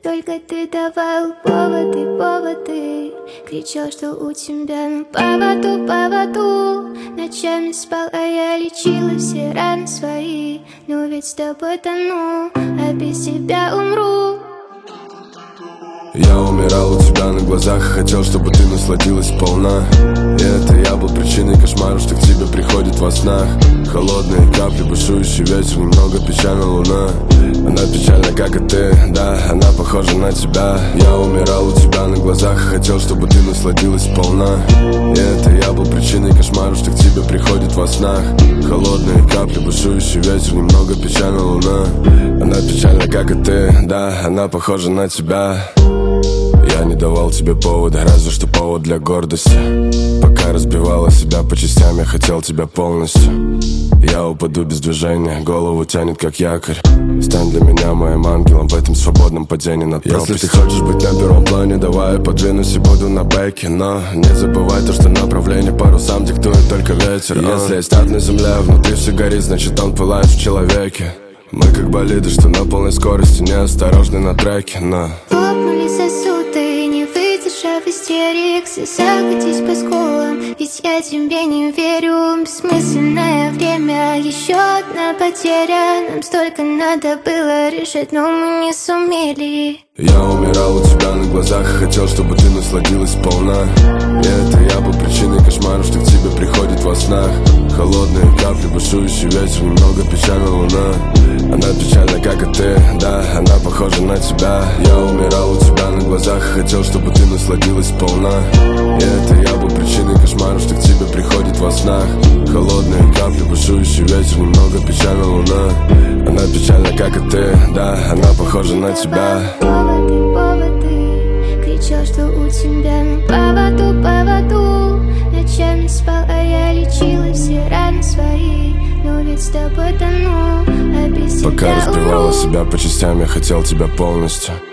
Только ты давал поводы. Кричал, что у тебя на поводу. Ночами спал, а я лечила все раны свои. Но ведь с тобой тону, а без тебя умру. Я умирал у тебя на глазах, хотел, чтобы ты насладилась сполна. И это я был причиной кошмара, что к тебе приходит во снах. Холодные капли, бушующий ветер, немного печальна луна. Она печальна, как и ты, да, она похожа на тебя. Я умирал у тебя на глазах, хотел, чтобы ты насладилась сполна. И это я был причиной кошмара, что к тебе приходит во снах. Холодные капли, бушующий ветер, немного печальна луна. Она печальна, как и ты, да, она похожа на тебя. Я не давал тебе повода, разве что повод для гордости. Пока разбивала себя по частям, я хотел тебя полностью. Я упаду без движения, голову тянет как якорь. Стань для меня моим ангелом в этом свободном падении над пропастью. Если ты хочешь быть на первом плане, давай я подвинусь и буду на бэке. Но не забывай то, что направление парусам диктует только ветер. Если есть ад на земле, внутри все горит, значит он пылает в человеке. Мы как болиды, что на полной скорости, неосторожны на треке, но лопнули сосуды, не выдержав истерик. Слеза катись по скулам, ведь я тебе не верю. Бессмысленное время, еще одна потеря. Нам столько надо было решить, но мы не сумели. Я умирал у тебя на глазах, хотел, чтобы ты насладилась сполна. И это я был причиной кошмара, что к тебе приходит во снах. Холодные капли, бушующий ветер, немного печальна луна. Она печальна, как и ты, да, она похожа на тебя. Я умирал у тебя на глазах, хотел, чтобы ты насладилась сполна. И это я был причиной кошмара, что к тебе приходит во снах. Холодные капли, бушующий ветер, немного печальна луна. Она печальна, как и ты, да, она похожа на тебя. Поводы, кричал, что у тебя на поводу. Ночами спал, а я лечила все раны свои. Но ведь с тобой тону, а без тебя умру. Пока разбивала себя по частям, я хотел тебя полностью.